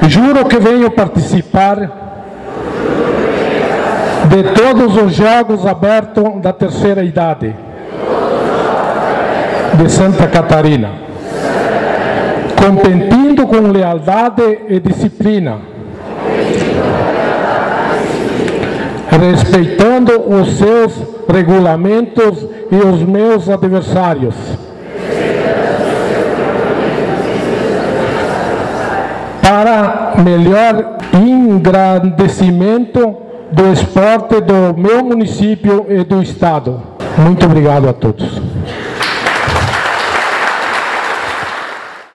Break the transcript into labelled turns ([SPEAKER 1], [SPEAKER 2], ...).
[SPEAKER 1] Juro que venho participar de todos os Jogos Abertos da Terceira Idade de Santa Catarina, competindo com lealdade e disciplina, respeitando os seus regulamentos e os meus adversários, para melhor engrandecimento do esporte do meu município e do estado. Muito obrigado a todos.